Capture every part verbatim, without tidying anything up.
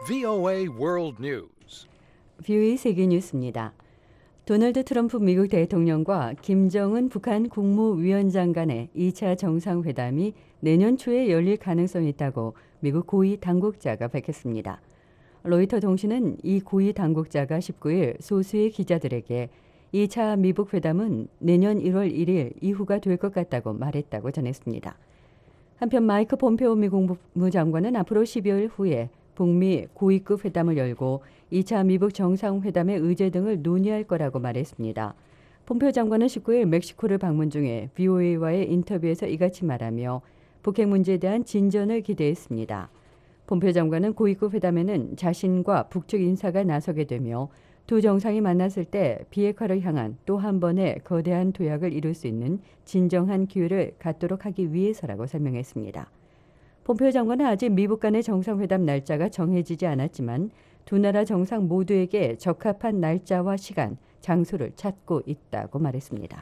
브이오에이 World News. 브이오에이 세계 뉴스입니다. 도널드 트럼프 미국 대통령과 김정은 북한 국무위원장 간의 이 차 정상회담이 내년 초에 열릴 가능성이 있다고 미국 고위 당국자가 밝혔습니다. 로이터 통신은 이 고위 당국자가 십구 일 소수의 기자들에게 이 차 미북 회담은 내년 일월 일일 이후가 될 것 같다고 말했다고 전했습니다. 한편 마이크 폼페오 미국 국무장관은 앞으로 십여일 후에 북미 고위급 회담을 열고 이 차 미북 정상회담의 의제 등을 논의할 거라고 말했습니다. 폼페오 장관은 십구 일 멕시코를 방문 중에 브이오에이와의 인터뷰에서 이같이 말하며 북핵 문제에 대한 진전을 기대했습니다. 폼페오 장관은 고위급 회담에는 자신과 북측 인사가 나서게 되며 두 정상이 만났을 때 비핵화를 향한 또 한 번의 거대한 도약을 이룰 수 있는 진정한 기회를 갖도록 하기 위해서라고 설명했습니다. 폼페오 장관은 아직 미북 간의 정상회담 날짜가 정해지지 않았지만 두 나라 정상 모두에게 적합한 날짜와 시간, 장소를 찾고 있다고 말했습니다.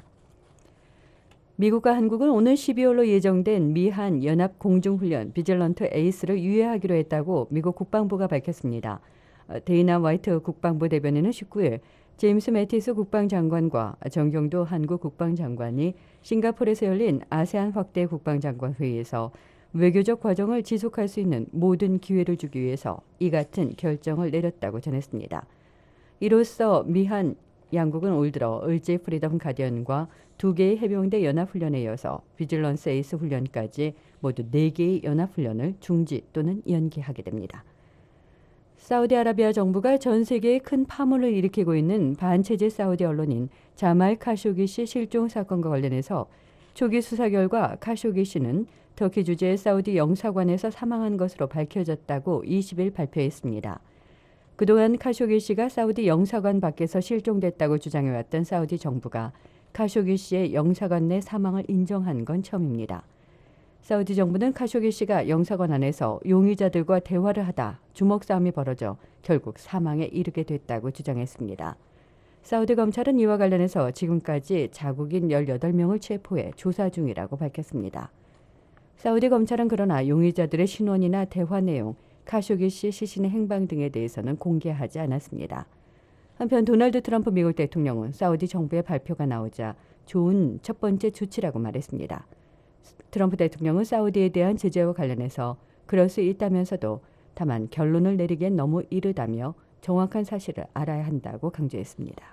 미국과 한국은 오늘 십이월로 예정된 미한 연합 공중훈련 비질런트 에이스를 유예하기로 했다고 미국 국방부가 밝혔습니다. 데이나 화이트 국방부 대변인은 십구 일 제임스 매티스 국방장관과 정경도 한국 국방장관이 싱가포르에서 열린 아세안 확대 국방장관 회의에서 외교적 과정을 지속할 수 있는 모든 기회를 주기 위해서 이 같은 결정을 내렸다고 전했습니다. 이로써 미한 양국은 올 들어 을지 프리덤 가디언과 두 개의 해병대 연합훈련에 이어서 비질런스 에이스 훈련까지 모두 네 개의 연합훈련을 중지 또는 연기하게 됩니다. 사우디아라비아 정부가 전 세계에 큰 파문을 일으키고 있는 반체제 사우디 언론인 자말 카쇼기 씨 실종 사건과 관련해서 초기 수사 결과 카쇼기 씨는 터키 주재의 사우디 영사관에서 사망한 것으로 밝혀졌다고 이십 일 발표했습니다. 그동안 카쇼기 씨가 사우디 영사관 밖에서 실종됐다고 주장해왔던 사우디 정부가 카쇼기 씨의 영사관 내 사망을 인정한 건 처음입니다. 사우디 정부는 카쇼기 씨가 영사관 안에서 용의자들과 대화를 하다 주먹 싸움이 벌어져 결국 사망에 이르게 됐다고 주장했습니다. 사우디 검찰은 이와 관련해서 지금까지 자국인 열여덟 명을 체포해 조사 중이라고 밝혔습니다. 사우디 검찰은 그러나 용의자들의 신원이나 대화 내용, 카쇼기 씨 시신의 행방 등에 대해서는 공개하지 않았습니다. 한편 도널드 트럼프 미국 대통령은 사우디 정부의 발표가 나오자 좋은 첫 번째 조치라고 말했습니다. 트럼프 대통령은 사우디에 대한 제재와 관련해서 그럴 수 있다면서도 다만 결론을 내리기엔 너무 이르다며 정확한 사실을 알아야 한다고 강조했습니다.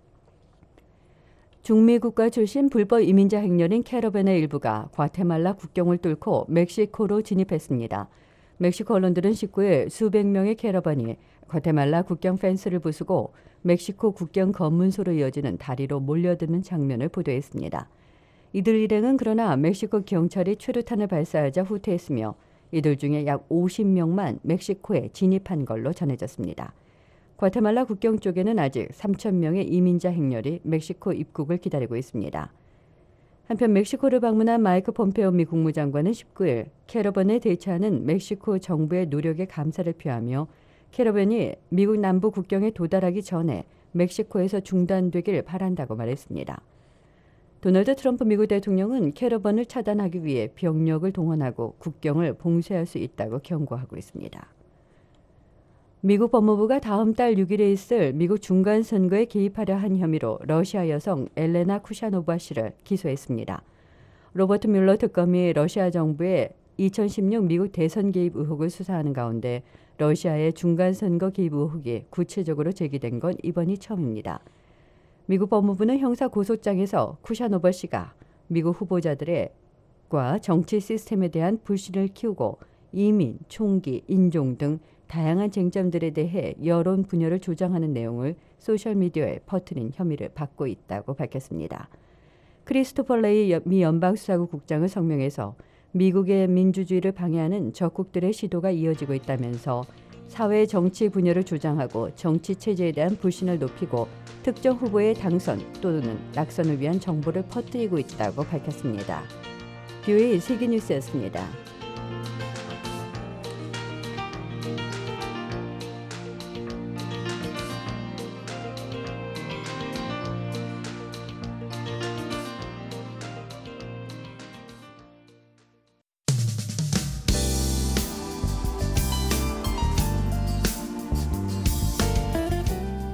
중미 국가 출신 불법 이민자 행렬인 캐러밴의 일부가 과테말라 국경을 뚫고 멕시코로 진입했습니다. 멕시코 언론들은 십구 일 수백 명의 캐러밴이 과테말라 국경 펜스를 부수고 멕시코 국경 검문소로 이어지는 다리로 몰려드는 장면을 보도했습니다. 이들 일행은 그러나 멕시코 경찰이 최루탄을 발사하자 후퇴했으며 이들 중에 약 오십 명만 멕시코에 진입한 걸로 전해졌습니다. 과테말라 국경 쪽에는 아직 삼천 명의 이민자 행렬이 멕시코 입국을 기다리고 있습니다. 한편 멕시코를 방문한 마이크 폼페오 미 국무장관은 십구 일 캐러밴에 대처하는 멕시코 정부의 노력에 감사를 표하며 캐러밴이 미국 남부 국경에 도달하기 전에 멕시코에서 중단되길 바란다고 말했습니다. 도널드 트럼프 미국 대통령은 캐러밴을 차단하기 위해 병력을 동원하고 국경을 봉쇄할 수 있다고 경고하고 있습니다. 미국 법무부가 다음 달 육 일에 있을 미국 중간선거에 개입하려 한 혐의로 러시아 여성 엘레나 쿠샤노바 씨를 기소했습니다. 로버트 뮬러 특검이 러시아 정부의 이천십육 미국 대선 개입 의혹을 수사하는 가운데 러시아의 중간선거 개입 의혹이 구체적으로 제기된 건 이번이 처음입니다. 미국 법무부는 형사 고소장에서 쿠샤노바 씨가 미국 후보자들과 정치 시스템에 대한 불신을 키우고 이민, 총기, 인종 등 다양한 쟁점들에 대해 여론 분열을 조장하는 내용을 소셜미디어에 퍼뜨린 혐의를 받고 있다고 밝혔습니다. 크리스토퍼 레이 미 연방수사국 국장은 성명에서 미국의 민주주의를 방해하는 적국들의 시도가 이어지고 있다면서 사회 정치 분열을 조장하고 정치 체제에 대한 불신을 높이고 특정 후보의 당선 또는 낙선을 위한 정보를 퍼뜨리고 있다고 밝혔습니다. 브이오에이 세계뉴스였습니다.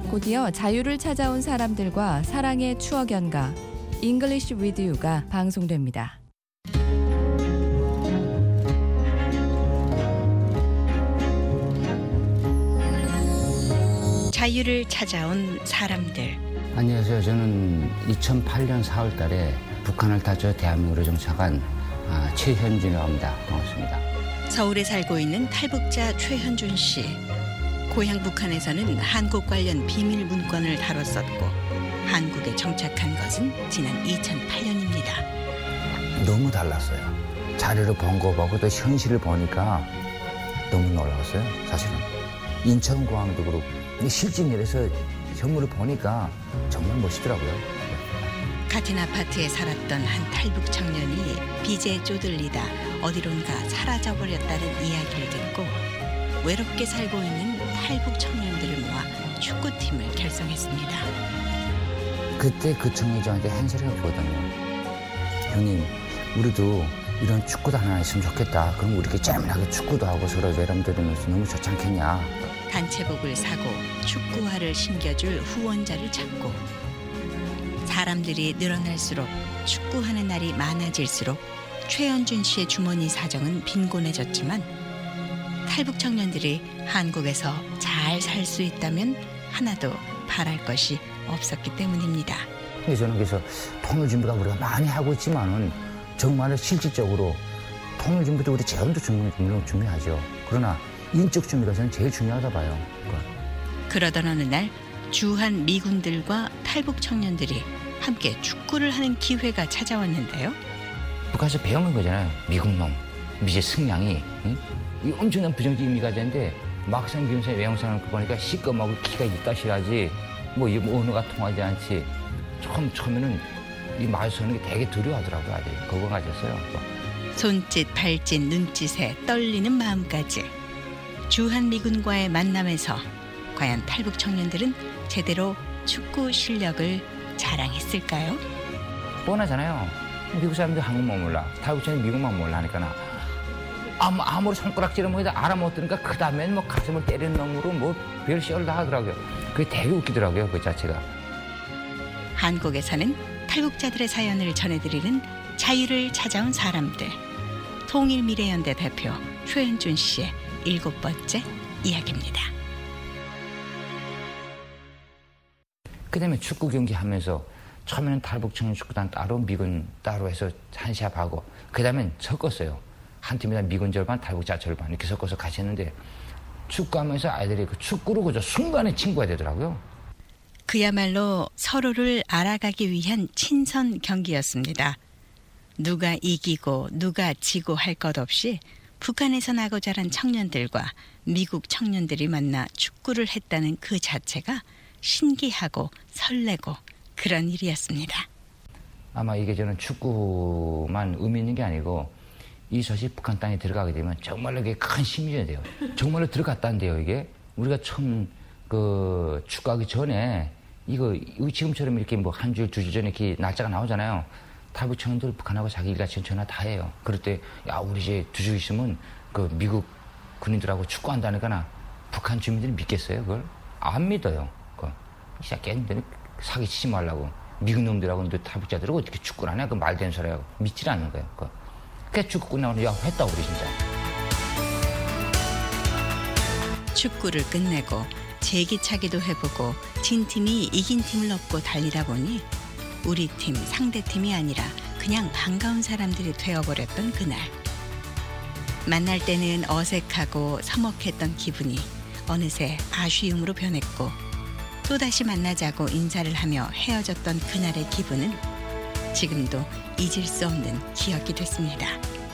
곧이어 자유를 찾아온 사람들과 사랑의 추억 연가 English with You가 방송됩니다. 자유를 찾아온 사람들. 안녕하세요. 저는 이천팔 년 사월 달에 북한을 타져 대한민국으로 정착한 최현준이라고 합니다. 반갑습니다. 서울에 살고 있는 탈북자 최현준 씨. 고향 북한에서는 한국 관련 비밀 문건을 다뤘었고 한국에 정착한 것은 지난 이천팔 년입니다. 너무 달랐어요. 자료를 본 거 보고 또 현실을 보니까 너무 놀라웠어요. 사실은 인천공항도 그렇고 실제 내려서 현물을 보니까 정말 멋있더라고요. 같은 아파트에 살았던 한 탈북 청년이 빚에 쪼들리다 어디론가 사라져버렸다는 이야기를 듣고 외롭게 살고 있는 탈북 청년들을 모아 축구팀을 결성했습니다. 그때 그 청년이 저한테 한 소리가 있거든요. 형님, 우리도 이런 축구도 하나 있으면 좋겠다. 그럼 우리 이렇게 짤막하게 축구도 하고 서로 외람 들으면서 너무 좋지 않겠냐. 단체복을 사고 축구화를 신겨줄 후원자를 찾고 사람들이 늘어날수록 축구하는 날이 많아질수록 최현준 씨의 주머니 사정은 빈곤해졌지만 탈북 청년들이 한국에서 잘 살 수 있다면 하나도 바랄 것이 없었기 때문입니다. 저는 그래서 통일진보다 우리가 많이 하고 있지만은 정말 실질적으로 통일진보도 우리 재원도 물론 중요하죠. 그러나 인적 준비가 저는 제일 중요하다 봐요. 그러던 어느 날 주한 미군들과 탈북 청년들이 함께 축구를 하는 기회가 찾아왔는데요. 북한에서 배운 거잖아요. 미국놈, 미제 승량이 응? 이 엄청난 부정적 의미가 되는데 막상 미군의 외형상을 보니까 시꺼멓고 키가 이따시라지 뭐 이 언어가 통하지 않지. 처음 처음에는 이 마주서는 게 되게 두려워하더라고요. 아직 그거 가졌어요. 손짓, 발짓, 눈짓에 떨리는 마음까지 주한 미군과의 만남에서 과연 탈북 청년들은 제대로 축구 실력을 자랑했을까요? 뻔하잖아요. 미국 사람들 한국만 몰라. 탈북 청년 미국만 몰라 하니까 아무, 아무리 손가락질을 뭐해도 알아못들으니까 그 다음엔 뭐 가슴을 때리는 놈으로 뭐 별 시험을 다 하더라고요. 그게 되게 웃기더라고요. 그 자체가. 한국에서는 탈북자들의 사연을 전해드리는 자유를 찾아온 사람들. 통일미래연대 대표 최현준 씨의 일곱 번째 이야기입니다. 그 다음에 축구 경기 하면서 처음에는 탈북 청년 축구단 따로 미군 따로 해서 한 시합하고 그 다음엔 섞었어요. 한 팀이다 미군 절반 탈북자 절반 이렇게 섞어서 같이 했는데 축구하면서 아이들이 그 축구로 그저 순간에 친구가 되더라고요. 그야말로 서로를 알아가기 위한 친선 경기였습니다. 누가 이기고 누가 지고 할 것 없이 북한에서 나고 자란 청년들과 미국 청년들이 만나 축구를 했다는 그 자체가 신기하고 설레고 그런 일이었습니다. 아마 이게 저는 축구만 의미 있는 게 아니고 이 소식 북한 땅에 들어가게 되면 정말로 이게 큰 심리전이 돼요. 정말로 들어갔다는데요, 이게. 우리가 처음 그 축구하기 전에 이거, 이거 지금처럼 이렇게 뭐 한 주, 두 주 전에 이렇게 날짜가 나오잖아요. 탈북 청년들 북한하고 자기 일가ችን 전화 다 해요. 그럴 때, 야, 우리 이제 두 주 있으면 그 미국 군인들하고 축구한다니까 북한 주민들이 믿겠어요, 그걸? 안 믿어요. 그걸. 이 새끼는 사기치지 말라고. 미국 놈들하고 탈북자들하고 어떻게 축구를 하냐? 그 말되는 소리하고. 믿질 않는 거예요, 그걸. 그게 축구 끝나고, 야, 했다, 우리 진짜. 축구를 끝내고 제기차기도 해보고 진 팀이 이긴 팀을 넘고 달리다 보니 우리 팀, 상대 팀이 아니라 그냥 반가운 사람들이 되어버렸던 그날. 만날 때는 어색하고 서먹했던 기분이 어느새 아쉬움으로 변했고 또다시 만나자고 인사를 하며 헤어졌던 그날의 기분은 지금도 잊을 수 없는 기억이 됐습니다.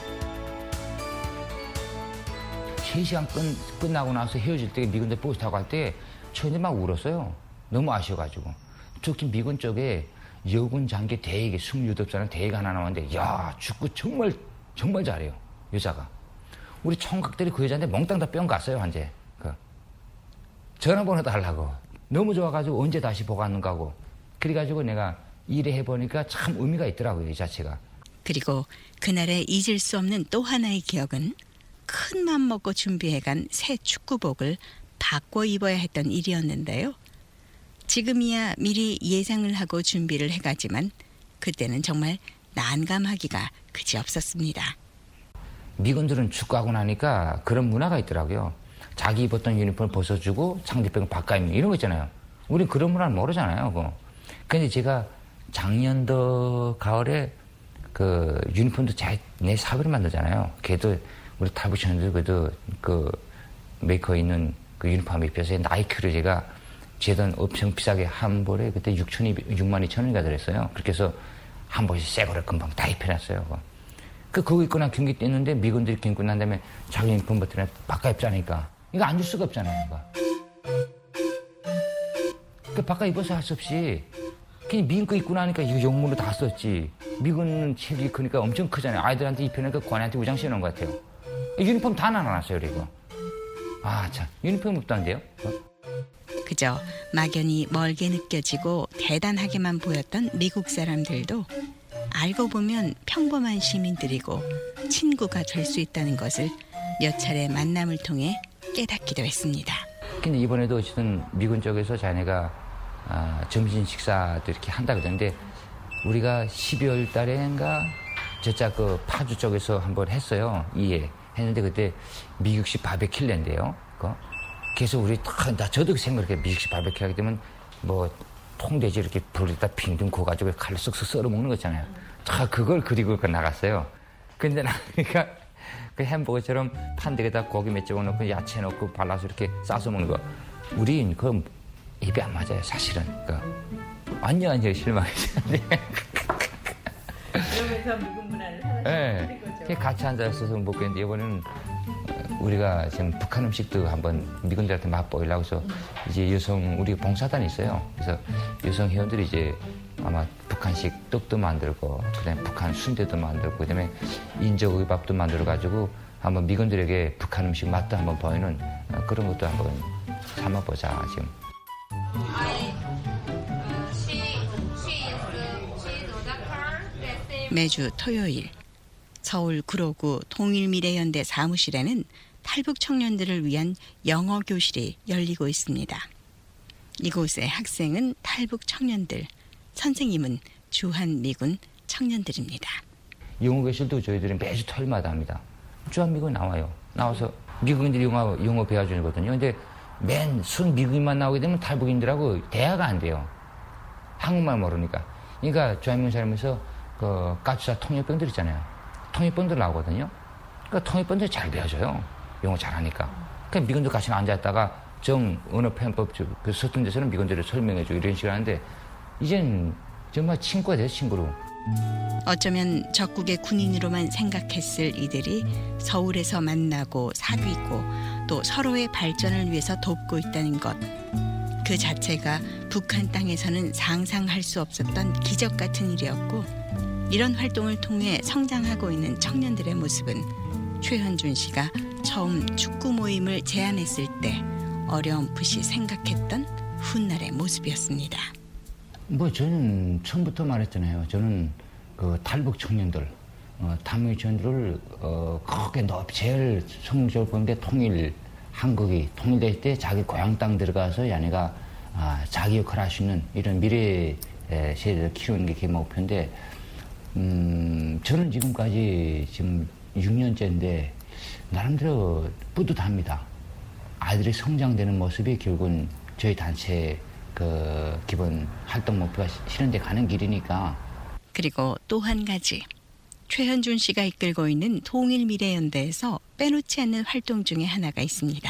세 시간 끝, 끝나고 나서 헤어질 때 미군들 버스 타고 갈 때 저희들 막 울었어요. 너무 아쉬워가지고. 특히 미군 쪽에 여군 장교 대위가 스물여덟 살은 대위가 하나 나왔는데 야 축구 정말 정말 잘해요. 여자가. 우리 총각들이 그 여자한테 몽땅 다 뿅 갔어요. 한제. 그. 전화번호 달라고. 너무 좋아가지고 언제 다시 보고 왔는가 하고. 그래가지고 내가 일을 해보니까 참 의미가 있더라고요. 이 자체가. 그리고 그날의 잊을 수 없는 또 하나의 기억은 큰 맘 먹고 준비해간 새 축구복을 바꿔 입어야 했던 일이었는데요. 지금이야 미리 예상을 하고 준비를 해가지만 그때는 정말 난감하기가 그지없었습니다. 미군들은 축구하고 나니까 그런 문화가 있더라고요. 자기 입었던 유니폼을 벗어주고 상대편 바꿔 입는 이런 거 있잖아요. 우린 그런 문화를 모르잖아요. 그거. 근데 제가 작년도 가을에 그 유니폼도 잘 내 사비로 만들잖아요. 걔도 우리 탈북촌들 그래도 그 메이커에 있는 그 유니폼 입혀서 나이키를 제가 제돈 엄청 비싸게 한 벌에 그때 육만 이천 원인가 들었어요. 그렇게 해서 한 벌씩 새 거를 금방 다 입혀놨어요. 그거. 그 그거 입고 난 경기 뛰는데 미군들이 경기 난 다음에 자기 유니폼 버튼에 바꿔 입자니까 이거 안 줄 수가 없잖아요. 이거. 그 바꿔 입어서 할 수 없이 그냥 미군 거 입고 나니까 이거 영문으로 다 썼지. 미군은 책이 크니까 엄청 크잖아요. 아이들한테 입히니까 관한테 우장 씌우는 것 같아요. 유니폼 다 나눠놨어요, 그리고. 아, 참. 유니폼 입도 안 돼요? 어? 그저 막연히 멀게 느껴지고 대단하게만 보였던 미국 사람들도 알고 보면 평범한 시민들이고 친구가 될 수 있다는 것을 몇 차례 만남을 통해 깨닫기도 했습니다. 근데 이번에도 어쨌든 미군 쪽에서 자네가 아, 점심 식사도 이렇게 한다 그러는데 우리가 십이월 달에인가 저쪽 그 파주 쪽에서 한번 했어요. 이해 했는데 그때 미국식 바베큐를 낸대요. 그래서 우리 다 저도 생각해 미국식 바베큐 하게 되면 뭐 통돼지 이렇게 불에다 빙빙 구워가지고 칼로 쓱쓱 썰어 먹는 거 있잖아요. 다 그걸 그리고 나갔어요. 근데 나 그러니까 그 햄버거처럼 판대에다 고기 몇 점 넣고 야채 넣고 발라서 이렇게 싸서 먹는 거. 우린 그 입이 안 맞아요, 사실은. 그러니까 완전 완전 실망했어요. 그러면서 미국 문화를 하나씩 네. 거죠. 같이 앉아서 먹겠는데 이번에는 우리가 지금 북한 음식도 한번 미군들한테 맛보이려고 해서 이제 여성 우리 봉사단이 있어요. 그래서 여성 회원들이 이제 아마 북한식 떡도 만들고 그다음에 북한 순대도 만들고 그다음에 인조의밥도 만들어 가지고 한번 미군들에게 북한 음식 맛도 한번 보이는 그런 것도 한번 삼아보자 지금. 매주 토요일 서울 구로구 통일미래연대 사무실에는 탈북 청년들을 위한 영어 교실이 열리고 있습니다. 이곳의 학생은 탈북 청년들, 선생님은 주한미군 청년들입니다. 영어 교실도 저희들이 매주 토요일마다 합니다. 주한미군 나와요. 나와서 미국인들이 영어, 영어 배워주거든요. 근데 맨 순 미국인만 나오게 되면 탈북인들하고 대화가 안 돼요. 한국말 모르니까. 그러니까 주한미군 살면서 그 까추사 통역병들 있잖아요. 통역병들 나오거든요. 그러니까 통역병들 잘 배워줘요. 영어 잘하니까. 그러니까 미군들 같이 앉아있다가 정 언어 편법 그 서툰 데서는 미군들을 설명해주고 이런 식으로 하는데 이젠 정말 친구가 돼서 친구로. 어쩌면 적국의 군인으로만 생각했을 이들이 서울에서 만나고 사귀고 또 서로의 발전을 위해서 돕고 있다는 것. 그 자체가 북한 땅에서는 상상할 수 없었던 기적 같은 일이었고 이런 활동을 통해 성장하고 있는 청년들의 모습은 최현준 씨가 처음 축구 모임을 제안했을 때 어렴풋이 생각했던 훗날의 모습이었습니다. 뭐 저는 처음부터 말했잖아요. 저는 그 탈북 청년들, 어, 탈북 청년들을 어, 크게 높 제일 성공적으로 보는데 통일 한국이 통일될 때 자기 고향 땅 들어가서 야네가 아, 자기 역할을 할 수 있는 이런 미래 세대를 키우는 게 제 목표인데 음, 저는 지금까지 지금 육 년째인데 나름대로 뿌듯합니다. 아이들이 성장되는 모습이 결국은 저희 단체 그 기본 활동 목표가 실현돼 가는 길이니까. 그리고 또 한 가지 최현준 씨가 이끌고 있는 통일미래연대에서 빼놓지 않는 활동 중에 하나가 있습니다.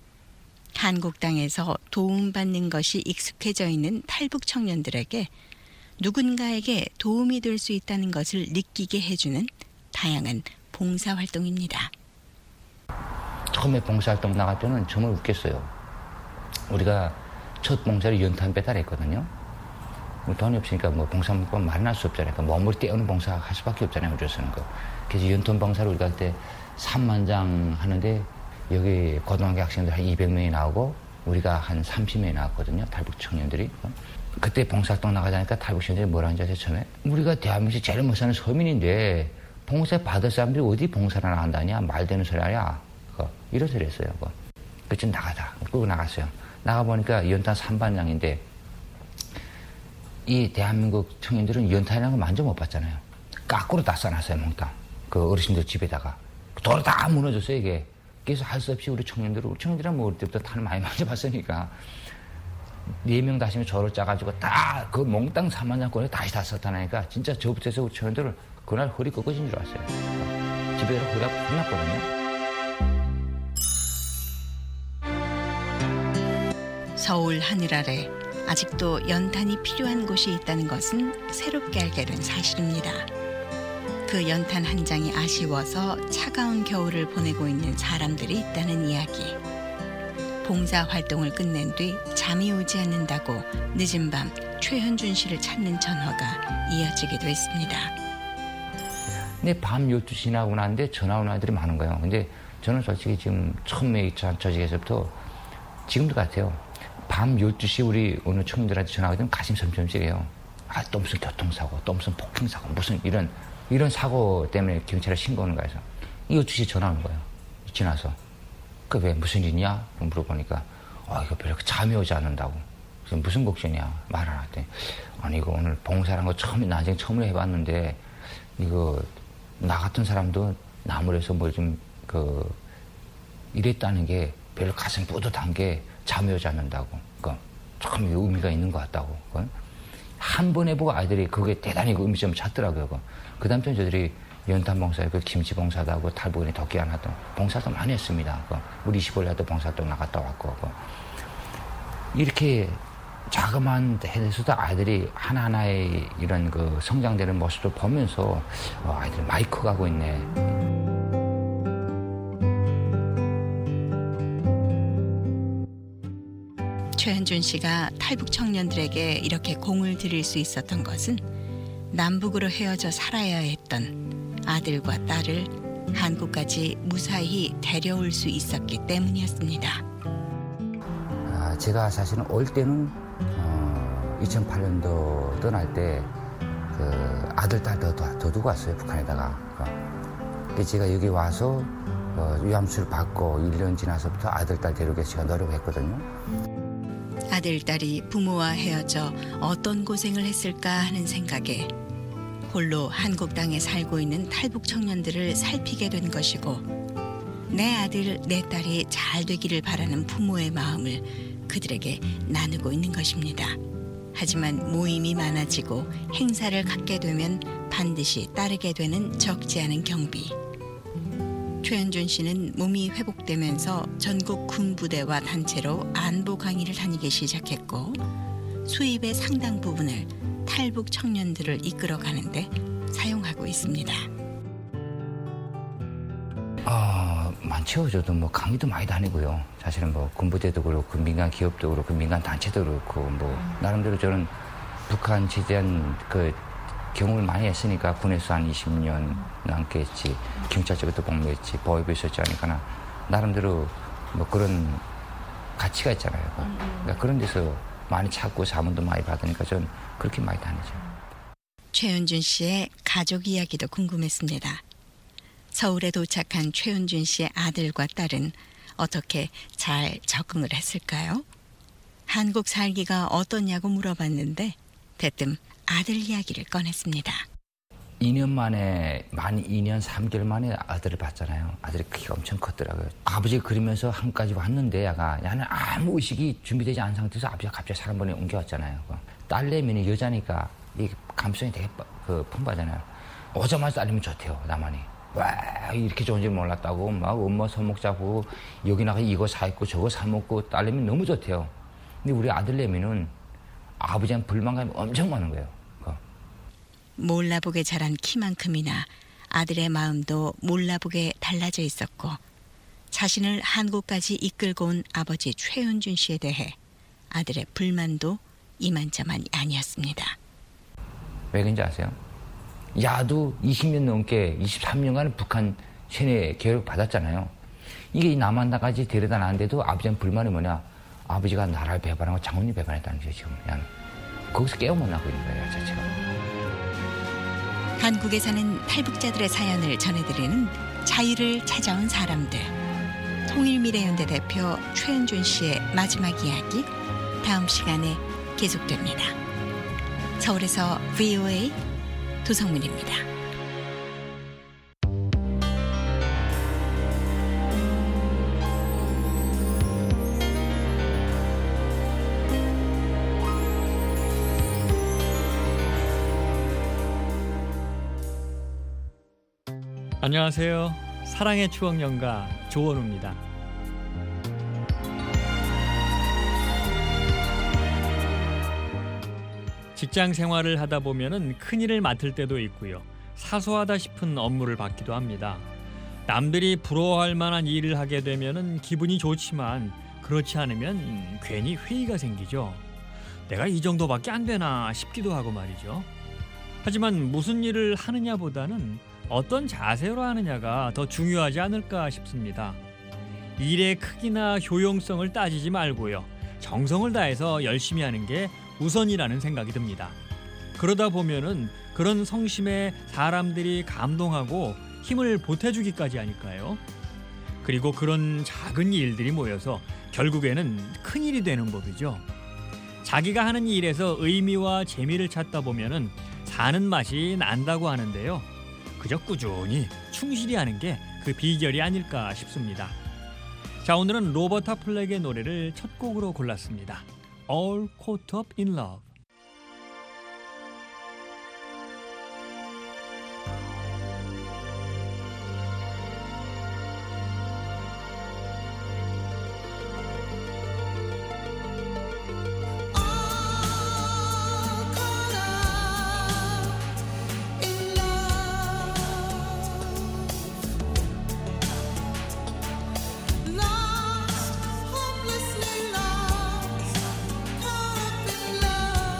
한국 땅에서 도움받는 것이 익숙해져 있는 탈북 청년들에게 누군가에게 도움이 될 수 있다는 것을 느끼게 해주는 다양한 봉사활동입니다. 처음에 봉사활동 나갈 때는 정말 웃겼어요. 우리가 첫 봉사를 연탄 배달했거든요. 돈이 없으니까 뭐 봉사물건 마련할 수 없잖아요. 그러니까 몸을 떼어는 봉사 할 수밖에 없잖아요. 우리로서는. 그래서 연탄 봉사를 우리가 할 때 삼만 장 하는데 여기 고등학교 학생들 한 이백 명이 나오고 우리가 한 삼십 명이 나왔거든요. 탈북 청년들이. 그때 봉사활동 나가자니까 탈북 청년들이 뭐라는 줄 아세요, 처음에? 우리가 대한민국 제일 못 사는 서민인데 봉사 받을 사람들이 어디 봉사를 나간다냐? 말 되는 소리 아니야? 이런 소리 했어요. 그쯤 나가자. 끌고 나갔어요. 나가보니까 연탄 삼 반장인데 이 대한민국 청년들은 연탄이라는 걸 만져 못 봤잖아요. 까꾸로 다 써놨어요, 몽땅. 그 어르신들 집에다가. 도로 다 무너졌어요, 이게. 그래서 할 수 없이 우리 청년들은, 우리 청년들은 뭐 어릴 때부터 탄을 많이 만져봤으니까. 네 명 다시면 저를 짜가지고 다 그 몽땅 삼만장권에 다시 다 썼다니까 진짜 저부터 해서 우리 청년들을 그날 허리 꺾어진 줄 알았어요. 집에서 허리가 끝났거든요. 서울 하늘 아래 아직도 연탄이 필요한 곳이 있다는 것은 새롭게 알게 된 사실입니다. 그 연탄 한 장이 아쉬워서 차가운 겨울을 보내고 있는 사람들이 있다는 이야기. 봉사 활동을 끝낸 뒤 잠이 오지 않는다고 늦은 밤 최현준 씨를 찾는 전화가 이어지기도 했습니다. 근데 밤 열두 시 지나고 나는데 전화 오는 아이들이 많은 거예요. 근데 저는 솔직히 지금 처음에 조직에서부터 지금도 같아요. 밤 열두 시 우리 어느 청년들한테 전화가 되면 가슴 섬섬해요. 아, 또 무슨 교통사고, 또 무슨 폭행사고, 무슨 이런, 이런 사고 때문에 경찰에 신고하는 거에서 열두 시 전화 오는 거예요. 지나서. 그 왜 무슨 일이냐? 물어보니까, 아, 이거 별로 잠이 오지 않는다고. 그래서 무슨 걱정이냐? 말 안 했더니, 아니, 이거 오늘 봉사라는 거 처음에, 난생 처음으로 해봤는데, 이거, 나 같은 사람도 나무에서 뭐 좀, 그, 이랬다는 게 별로 가슴 뿌듯한 게 잠이 오지 않는다고. 그러니까 참 의미가 있는 것 같다고. 한 번 해보고 아이들이 그게 대단히 그 의미점을 찾더라고요. 그 다음부터는 저들이 연탄 봉사, 그 김치 봉사도 하고 탈북인이 덕기 안 하던 봉사도 많이 했습니다. 우리 이십오 일에도 봉사도 나갔다 왔고. 이렇게 자그마한 해에서도 아이들이 하나하나의 이런 그 성장되는 모습을 보면서 어, 아이들이 많이 커가고 있네. 최현준 씨가 탈북 청년들에게 이렇게 공을 들일 수 있었던 것은 남북으로 헤어져 살아야 했던 아들과 딸을 한국까지 무사히 데려올 수 있었기 때문이었습니다. 아, 제가 사실은 올 때는 어, 이천팔 년도 떠날 때 그 아들, 딸 더, 더, 더 두고 왔어요, 북한에다가. 그러니까 제가 여기 와서 어, 위암수를 받고 일 년 지나서부터 아들, 딸 데려오기 제가 노력했거든요. 아들, 딸이 부모와 헤어져 어떤 고생을 했을까 하는 생각에 홀로 한국 땅에 살고 있는 탈북 청년들을 살피게 된 것이고 내 아들, 내 딸이 잘 되기를 바라는 부모의 마음을 그들에게 나누고 있는 것입니다. 하지만 모임이 많아지고 행사를 갖게 되면 반드시 따르게 되는 적지 않은 경비. 최현준 씨는 몸이 회복되면서 전국 군부대와 단체로 안보 강의를 다니기 시작했고 수입의 상당 부분을 탈북 청년들을 이끌어 가는데 사용하고 있습니다. 아, 많죠. 저도 뭐 강의도 많이 다니고요. 사실은 뭐 군부대도 그렇고 민간 기업도 그렇고 민간 단체도 그렇고 뭐 나름대로 저는 북한 제대한 그 경험을 많이 했으니까 군에서 한 이십 년 넘게 했지, 경찰 쪽에도 복무했지, 보위부에 있었지 하니까 나름대로 뭐 그런 가치가 있잖아요. 그러니까 그런 데서 많이 찾고 자문도 많이 받으니까 전 그렇게 많이 다니죠. 최현준 씨의 가족 이야기도 궁금했습니다. 서울에 도착한 최현준 씨의 아들과 딸은 어떻게 잘 적응을 했을까요? 한국 살기가 어떠냐고 물어봤는데 대뜸 아들 이야기를 꺼냈습니다. 이 년 만에, 만 이 년 삼 개월 만에 아들을 봤잖아요. 아들이 키가 엄청 컸더라고요. 아버지가 그러면서 한국까지 왔는데 야가 야는 아무 의식이 준비되지 않은 상태에서 아버지가 갑자기 사람 보내 옮겨왔잖아요. 딸내미는 여자니까 이 감성이 되게 그 풍부하잖아요. 오자마자 딸내미 좋대요, 나만이. 와, 이렇게 좋은 줄 몰랐다고 막 엄마 손목 잡고 여기 나가 이거 사 입고 저거 사 먹고 딸내미 너무 좋대요. 근데 우리 아들내미는 아버지한테 불만감이 엄청 많은 거예요. 몰라보게 자란 키만큼이나 아들의 마음도 몰라보게 달라져 있었고 자신을 한국까지 이끌고 온 아버지 최현준 씨에 대해 아들의 불만도 이만저만이 아니었습니다. 왜 그런지 아세요? 야도 이십 년 넘게 이십삼 년간 북한 세뇌 교육 받았잖아요. 이게 남한나까지 데려다 놨는데도 아버지한테 불만이 뭐냐? 아버지가 나라를 배반하고 장군이 배반했다는 거죠, 지금. 그냥 거기서 깨어 못 나고 있는 거예요, 자체가. 한국에 사는 탈북자들의 사연을 전해드리는 자유를 찾아온 사람들. 통일미래연대 대표 최현준 씨의 마지막 이야기 다음 시간에 계속됩니다. 서울에서 브이오에이 도성민입니다. 안녕하세요. 사랑의 추억 연가 조원우입니다. 직장 생활을 하다 보면은 큰일을 맡을 때도 있고요. 사소하다 싶은 업무를 받기도 합니다. 남들이 부러워할 만한 일을 하게 되면은 기분이 좋지만 그렇지 않으면 괜히 회의가 생기죠. 내가 이 정도밖에 안 되나 싶기도 하고 말이죠. 하지만 무슨 일을 하느냐보다는 어떤 자세로 하느냐가 더 중요하지 않을까 싶습니다. 일의 크기나 효용성을 따지지 말고요. 정성을 다해서 열심히 하는 게 우선이라는 생각이 듭니다. 그러다 보면은 그런 성심에 사람들이 감동하고 힘을 보태주기까지 하니까요. 그리고 그런 작은 일들이 모여서 결국에는 큰일이 되는 법이죠. 자기가 하는 일에서 의미와 재미를 찾다 보면은 사는 맛이 난다고 하는데요. 그저 꾸준히 충실히 하는 게 그 비결이 아닐까 싶습니다. 자, 오늘은 로버타 플렉의 노래를 첫 곡으로 골랐습니다. All Caught Up in Love. Lost, hopelessly lost, caught up in love.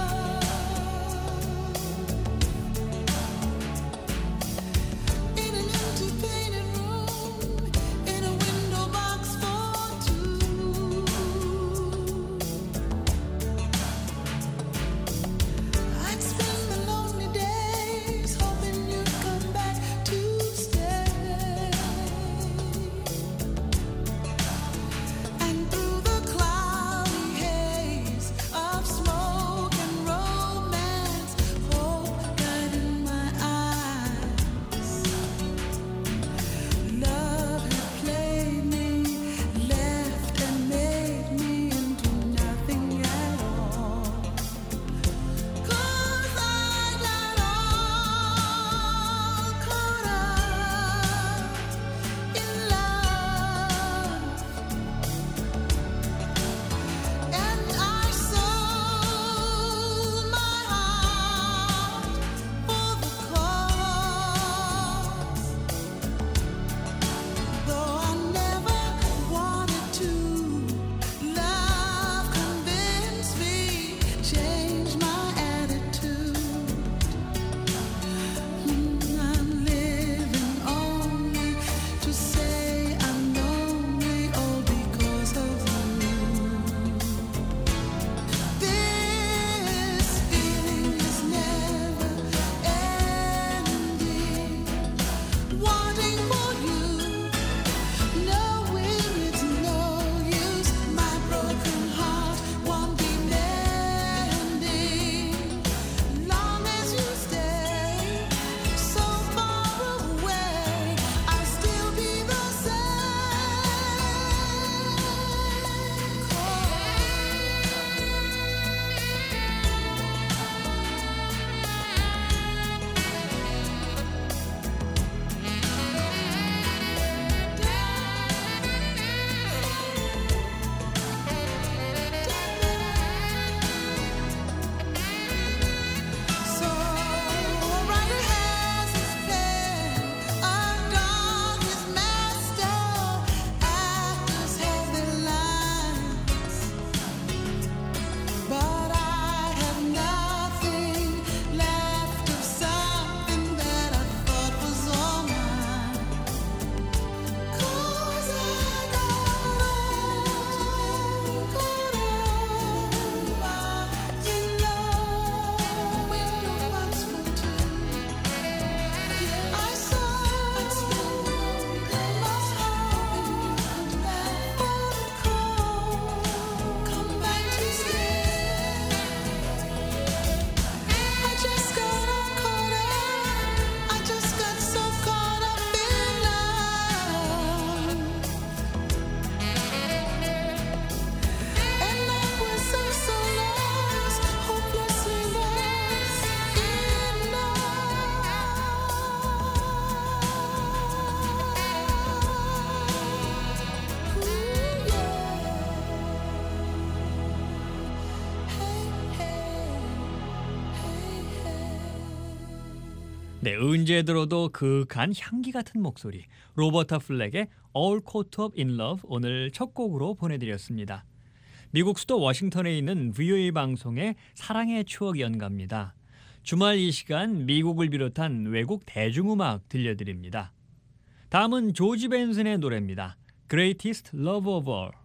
네, 언제 들어도 그윽한 향기 같은 목소리. 로버타 플렉의 All Caught Up in Love 오늘 첫 곡으로 보내드렸습니다. 미국 수도 워싱턴에 있는 브이오에이 방송의 사랑의 추억 연가입니다. 주말 이 시간 미국을 비롯한 외국 대중음악 들려드립니다. 다음은 조지 벤슨의 노래입니다. Greatest Love of All.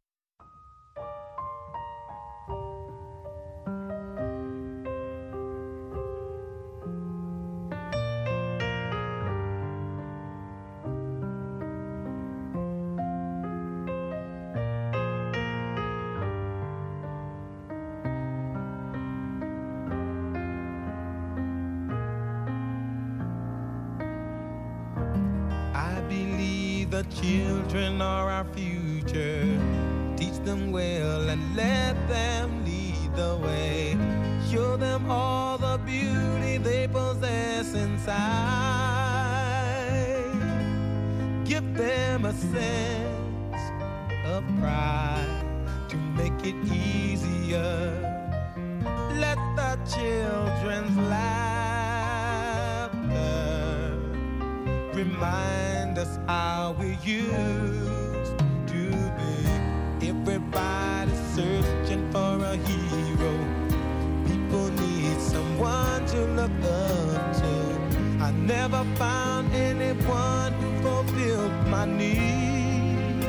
The children are our future. Teach them well and let them lead the way. Show them all the beauty they possess inside. Give them a sense of pride to make it easier. Let the children's laughter remind us how we used to be. Everybody's searching for a hero. People need someone to look up to. I never found anyone who fulfilled my need.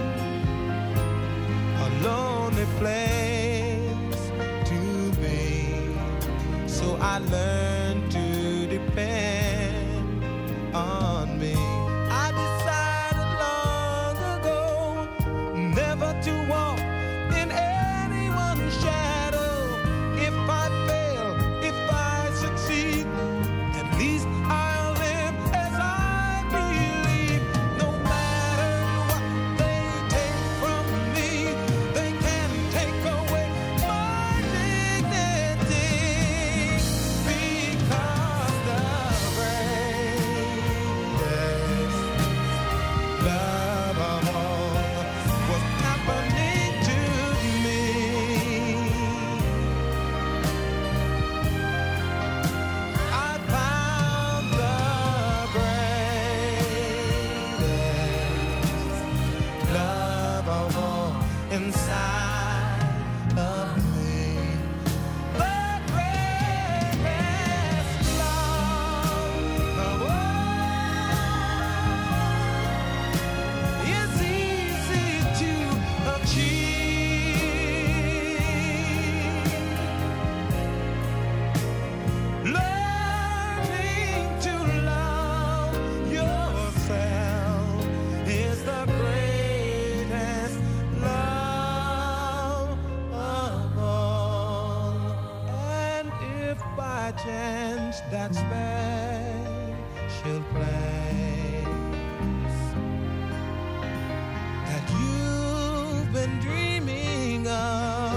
A lonely place to be. So I learned to depend on me. I decided long ago never to walk in anyone's shadow. If I fail, if I succeed, at least I'll live as I believe. No matter what they take from me, they can't take away my dignity. Because the greatest love of all was happening to me. I found the greatest love of all inside of me. The greatest love of all is easy to achieve. Learning to love yourself is the greatest love of all. And if by chance that special place that you've been dreaming of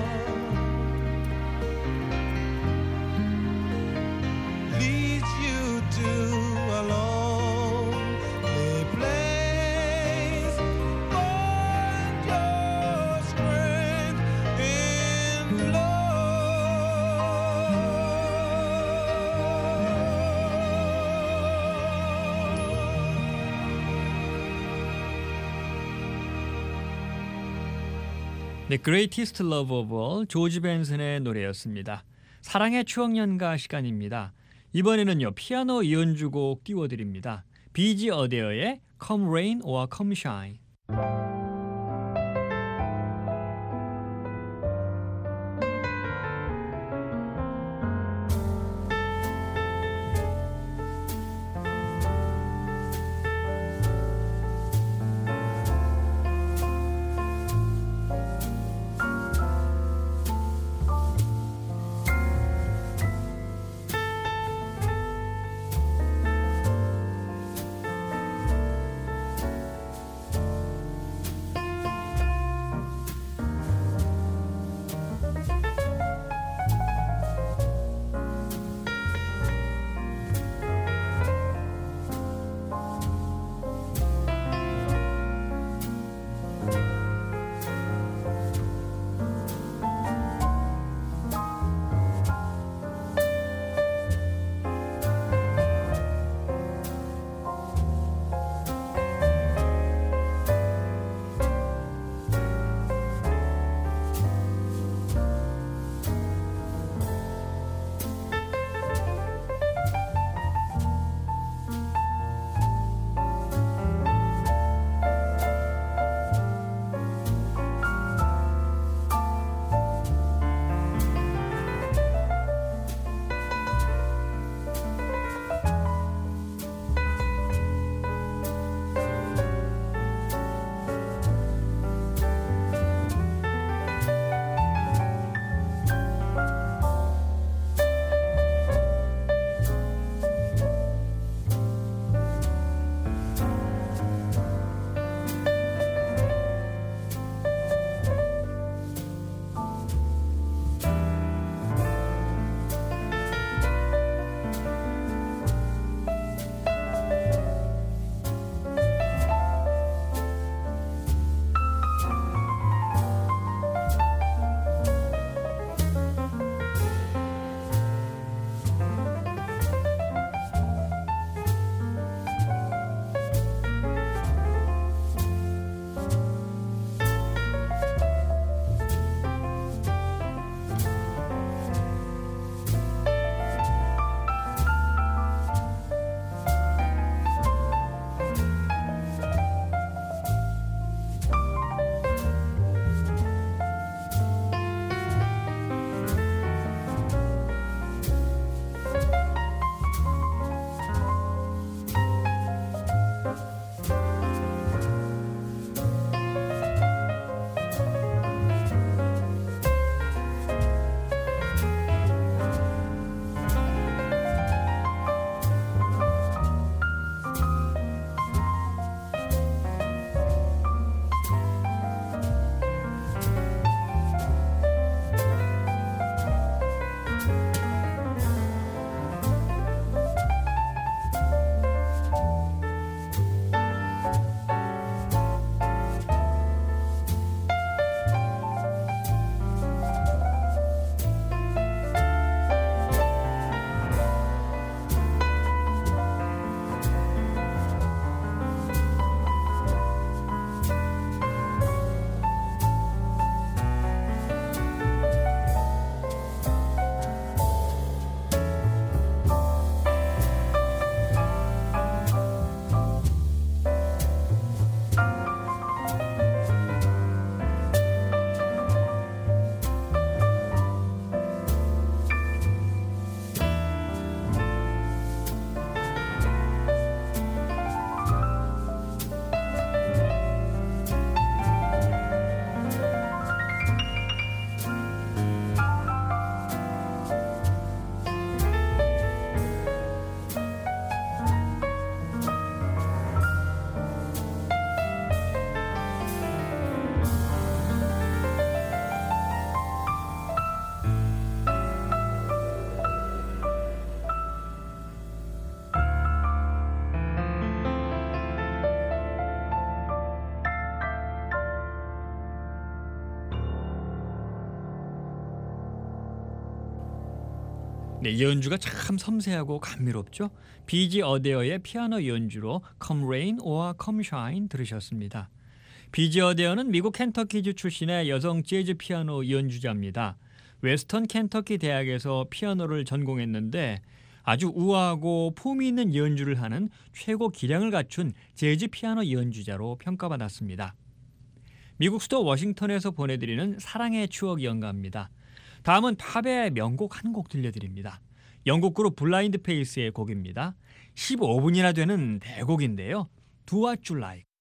leads you to a lonely place, find your strength in The Greatest Love of All, 조지 벤슨의 노래였습니다. 사랑의 추억 연가 시간입니다. 이번에는요 피아노 이연주곡 띄워드립니다. 비지 어데어의 Come Rain or Come Shine. 네, 연주가 참 섬세하고 감미롭죠. 비지 어데어의 피아노 연주로 Come Rain or Come Shine 들으셨습니다. 비지 어데어는 미국 켄터키주 출신의 여성 재즈 피아노 연주자입니다. 웨스턴 켄터키 대학에서 피아노를 전공했는데 아주 우아하고 폼이 있는 연주를 하는 최고 기량을 갖춘 재즈 피아노 연주자로 평가받았습니다. 미국 수도 워싱턴에서 보내드리는 사랑의 추억 연가입니다. 다음은 팝의 명곡 한 곡 들려드립니다. 영국 그룹 블라인드 페이스의 곡입니다. 십오 분이나 되는 대곡인데요. Do What You Like.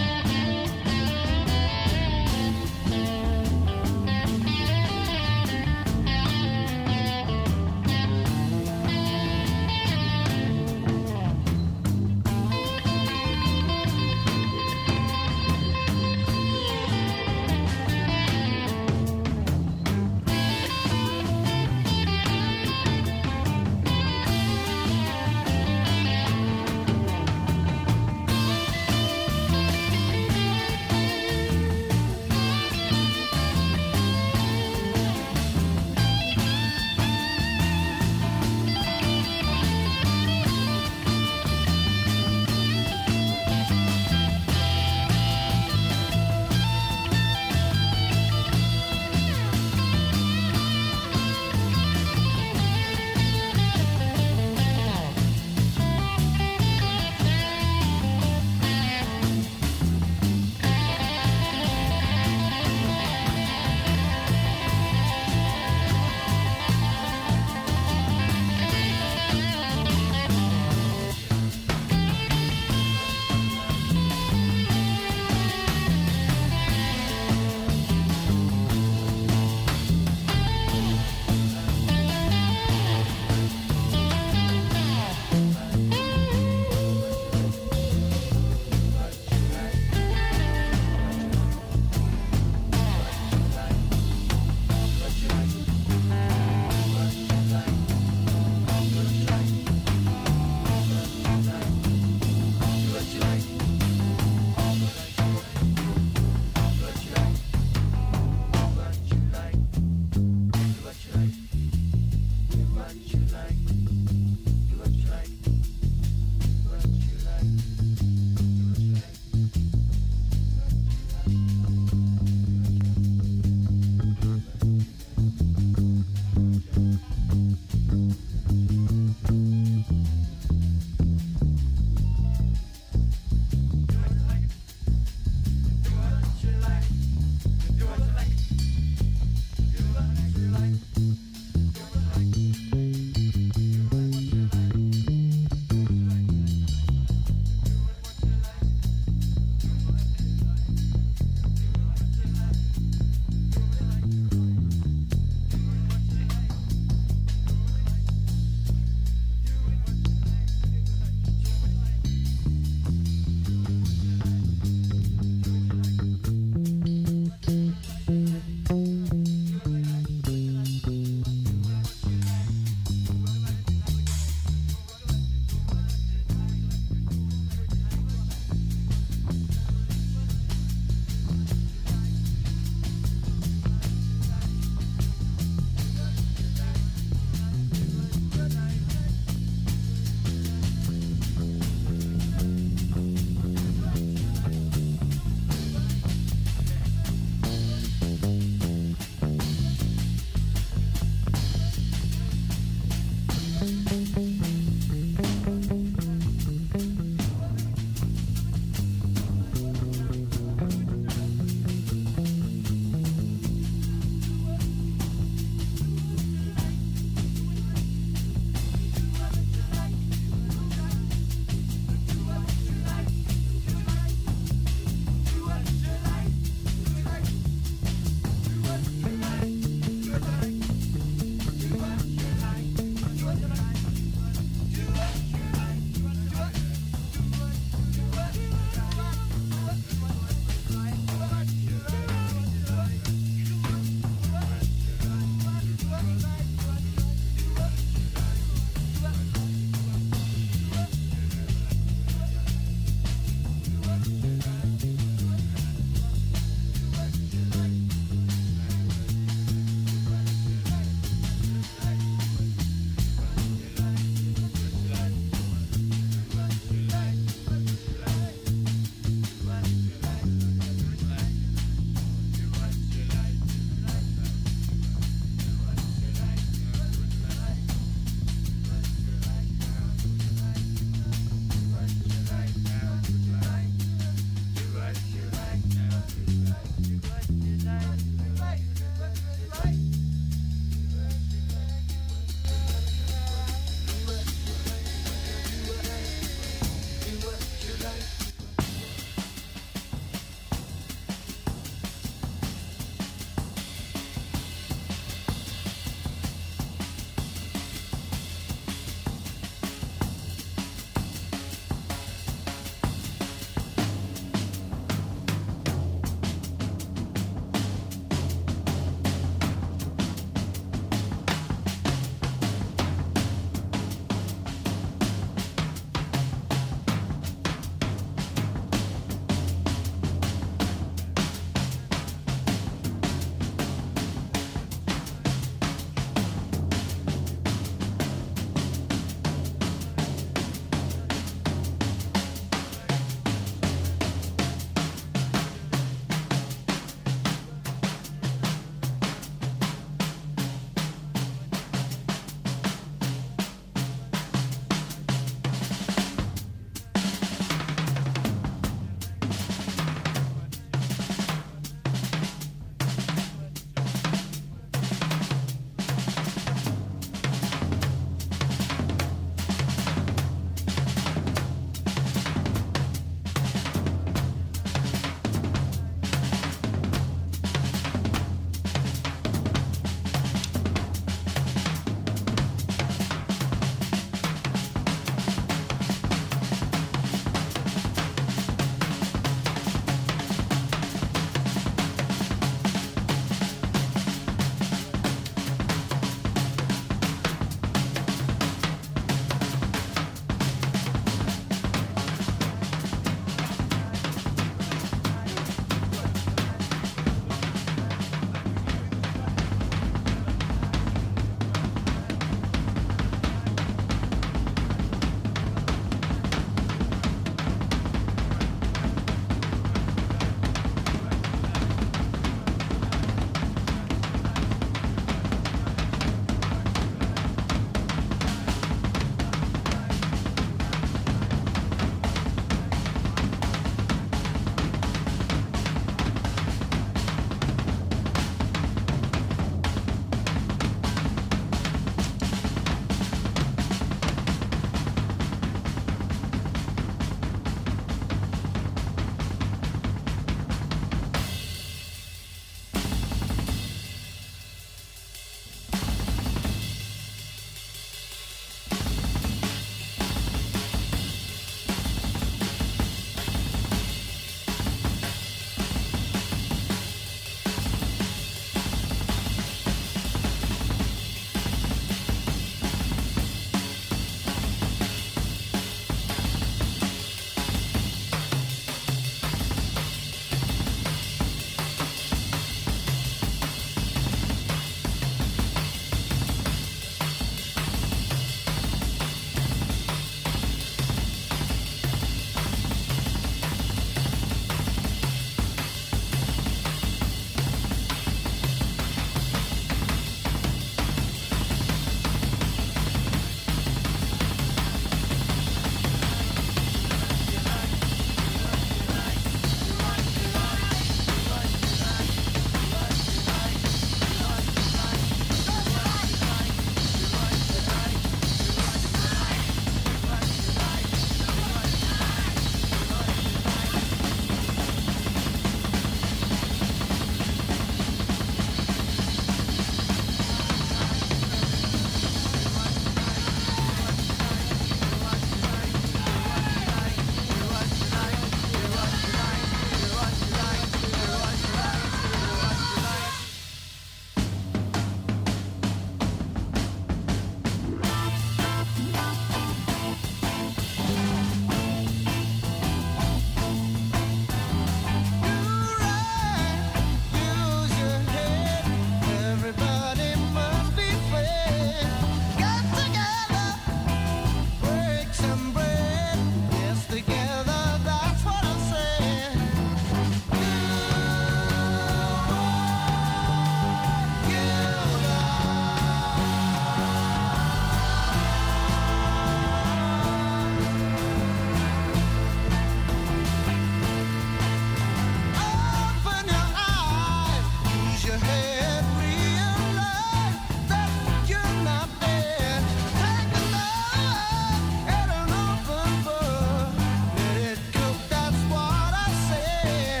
your head, realize that you're not there. Take a look at an open book, let it cook, that's what I said.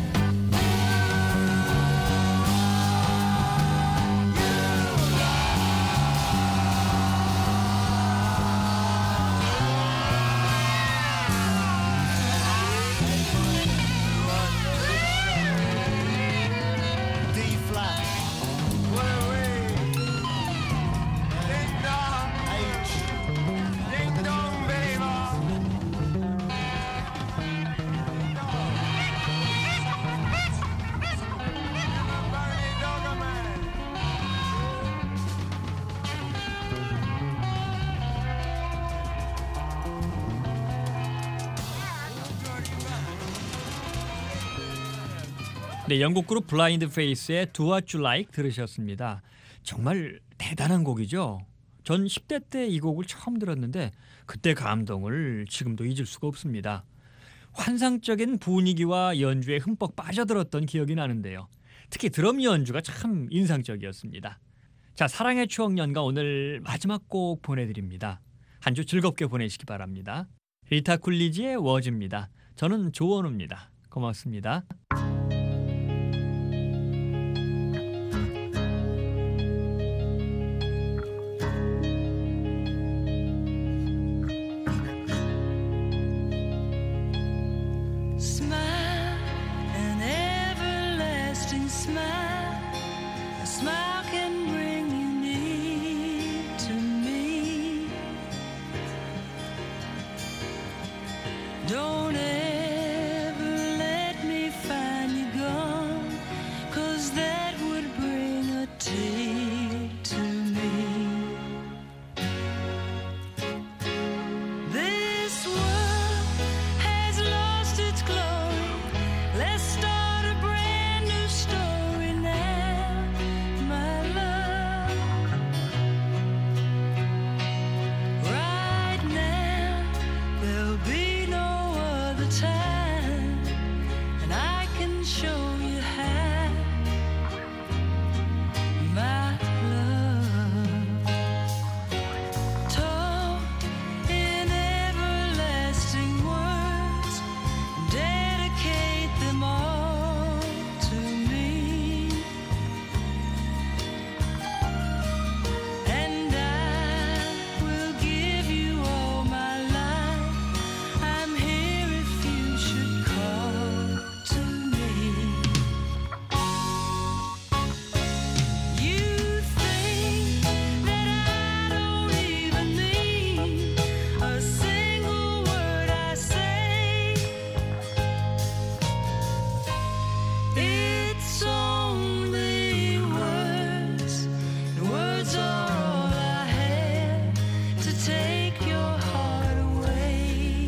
D flat. Ding dong. H. Ding dong, baby. Bernie Doberman. 네, 영국 그룹 블라인드 페이스의 Do What You Like 들으셨습니다. 정말 대단한 곡이죠. 전 십 대 때 이 곡을 처음 들었는데 그때 감동을 지금도 잊을 수가 없습니다. 환상적인 분위기와 연주에 흠뻑 빠져들었던 기억이 나는데요. 특히 드럼 연주가 참 인상적이었습니다. 자, 사랑의 추억 연가 오늘 마지막 곡 보내드립니다. 한 주 즐겁게 보내시기 바랍니다. 리타 쿨리지의 워즈입니다. 저는 조원우입니다. 고맙습니다. Smile, an everlasting smile. A smile can bring you near to me. Don't ever let me find you gone, 'cause that would bring a tear to me. This world has lost its glory. Let's start a brand new story now, my love. Right now, there'll be no other time, and I can show you how, my love. Talk in everlasting words, dedicate them all to me, and I will give you all my life. I'm here if you should call to me. You think that I don't even mean a single word I say. It's only words, and words are all I have to take your heart away.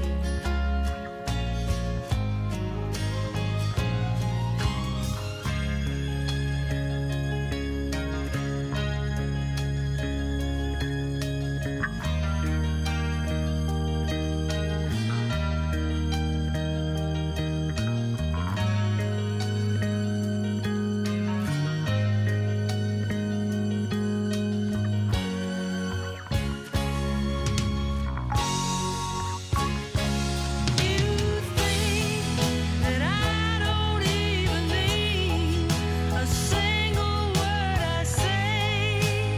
You think that I don't even mean a single word I say.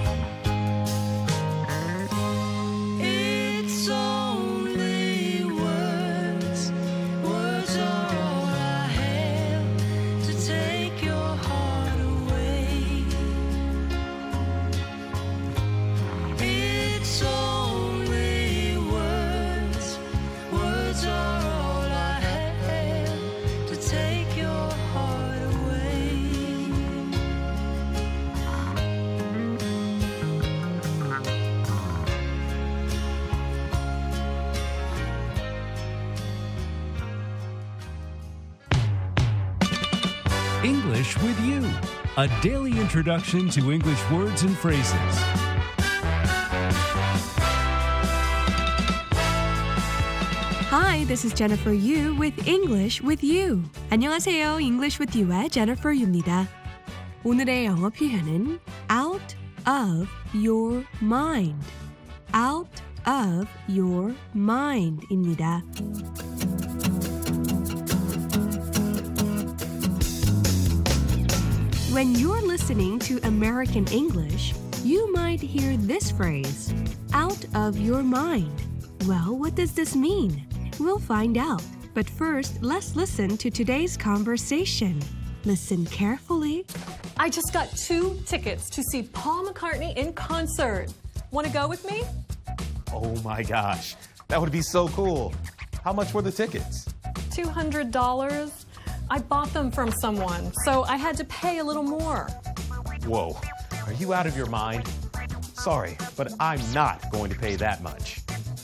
It's only words, words are all I have to take your heart away. It's only words, words are all I have to take your heart away. English with You, a daily introduction to English words and phrases. Hi, this is Jennifer Yu with English with You. 안녕하세요. English with You의 Jennifer Yu입니다. 오늘의 영어 표현은 out of your mind. out of your mind입니다. When you're listening to American English, you might hear this phrase, out of your mind. Well, what does this mean? We'll find out. But first, let's listen to today's conversation. Listen carefully. I just got two tickets to see Paul McCartney in concert. Want to go with me? Oh my gosh, that would be so cool. How much were the tickets? two hundred dollars. I bought them from someone, so I had to pay a little more. Whoa, are you out of your mind? Sorry, but I'm not going to pay that much.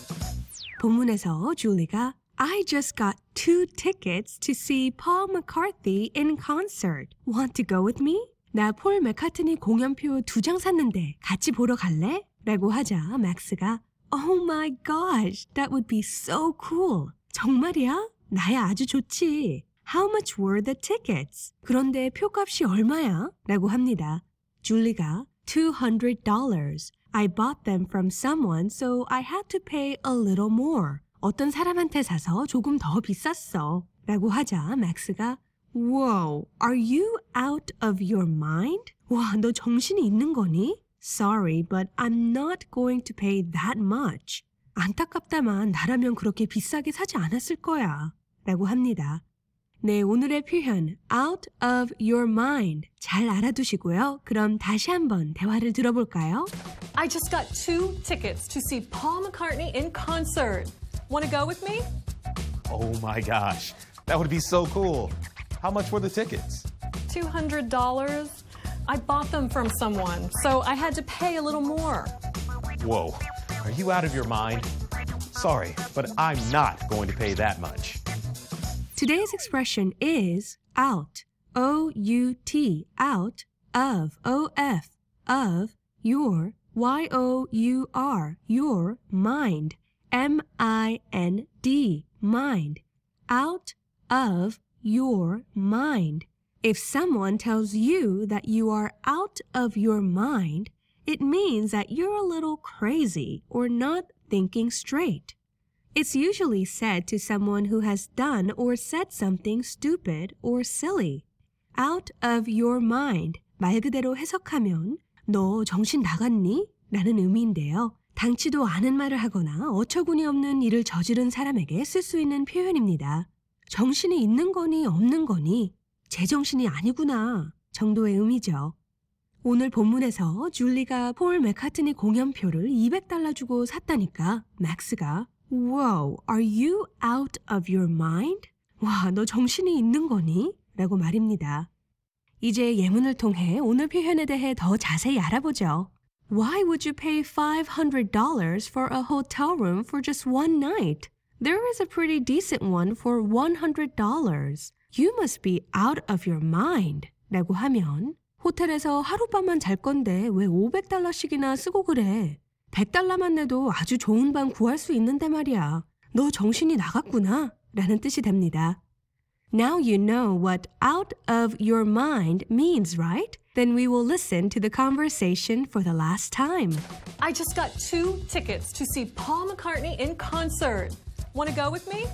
본문에서 줄리가 I just got two tickets to see Paul McCartney in concert. Want to go with me? 나 폴 맥카트니 공연표 두 장 샀는데 같이 보러 갈래? 라고 하자 맥스가 Oh my gosh, that would be so cool. 정말이야? 나야 아주 좋지. How much were the tickets? 그런데 표값이 얼마야? 라고 합니다. 줄리가 two hundred dollars. I bought them from someone, so I had to pay a little more. 어떤 사람한테 사서 조금 더 비쌌어. 라고 하자 맥스가 Whoa, are you out of your mind? 와, 너 정신이 있는 거니? Sorry, but I'm not going to pay that much. 안타깝다만 나라면 그렇게 비싸게 사지 않았을 거야. 라고 합니다. 네, 오늘의 표현 out of your mind 잘 알아두시고요. 그럼 다시 한번 대화를 들어볼까요? I just got two tickets to see Paul McCartney in concert. Want to go with me? Oh my gosh, that would be so cool. How much were the tickets? two hundred dollars. I bought them from someone, so I had to pay a little more. Whoa, are you out of your mind? Sorry, but I'm not going to pay that much. Today's expression is out, O U T, out of, O F, of, your, Y O U R, your, mind, M I N D, mind, out of your mind. If someone tells you that you are out of your mind, it means that you're a little crazy or not thinking straight. It's usually said to someone who has done or said something stupid or silly. Out of your mind. 말 그대로 해석하면 너 정신 나갔니? 라는 의미인데요. 당치도 않은 말을 하거나 어처구니 없는 일을 저지른 사람에게 쓸 수 있는 표현입니다. 정신이 있는 거니 없는 거니 제정신이 아니구나 정도의 의미죠. 오늘 본문에서 줄리가 폴 맥카트니 공연표를 이백 달러 주고 샀다니까 맥스가 Whoa, are you out of your mind? 와, 너 정신이 있는 거니? 라고 말입니다. 이제 예문을 통해 오늘 표현에 대해 더 자세히 알아보죠. Why would you pay five hundred dollars for a hotel room for just one night? There is a pretty decent one for one hundred dollars. You must be out of your mind. 라고 하면 호텔에서 하룻밤만 잘 건데 왜 오백 달러씩이나 쓰고 그래? 백 달러만 내도 아주 좋은 방 구할 수 있는데 말이야. 너 정신이 나갔구나. 라는 뜻이 됩니다. Now you know what out of your mind means, right? Then we will listen to the conversation for the last time. I just got two tickets to see Paul McCartney in concert. Want to go with me?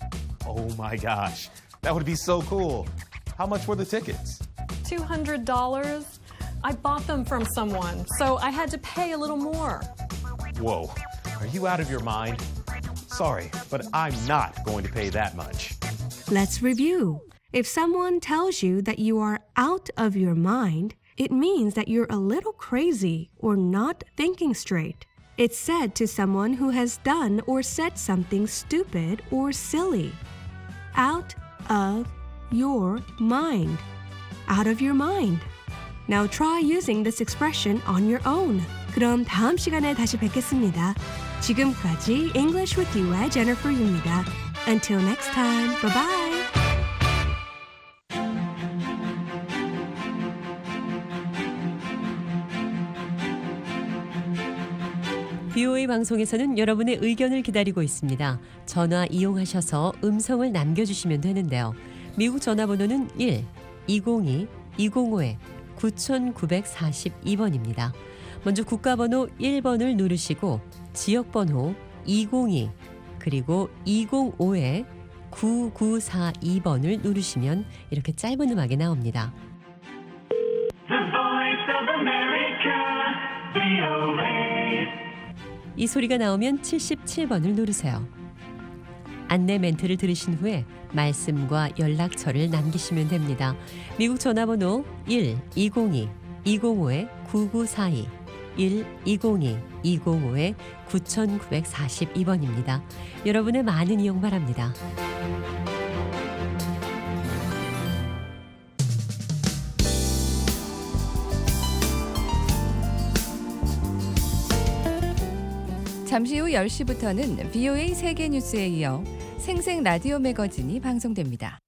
Oh my gosh, that would be so cool. How much were the tickets? two hundred dollars. I bought them from someone, so I had to pay a little more. Whoa, are you out of your mind? Sorry, but I'm not going to pay that much. Let's review. If someone tells you that you are out of your mind, it means that you're a little crazy or not thinking straight. It's said to someone who has done or said something stupid or silly. Out of your mind. Out of your mind. Now try using this expression on your own. 그럼 다음 시간에 다시 뵙겠습니다. 지금까지 English with You의 Jennifer Yu입니다. Until next time, bye-bye. 비오에이 방송에서는 여러분의 의견을 기다리고 있습니다. 전화 이용하셔서 음성을 남겨주시면 되는데요. 미국 전화번호는 일 이공이 이공오 구천구백사십이 번입니다. 먼저 국가번호 일 번을 누르시고 지역번호 이공이 그리고 이공오에 구구사이 번을 누르시면 이렇게 짧은 음악이 나옵니다. 이 소리가 나오면 칠십칠 번을 누르세요. 안내 멘트를 들으신 후에 말씀과 연락처를 남기시면 됩니다. 미국 전화번호 일 이공이 이공오에 구구사이 일 이공이 이공오에 구천구백사십이 번입니다. 여러분의 많은 이용 바랍니다. 잠시 후 열 시부터는 브이오에이 세계뉴스에 이어 생생 라디오 매거진이 방송됩니다.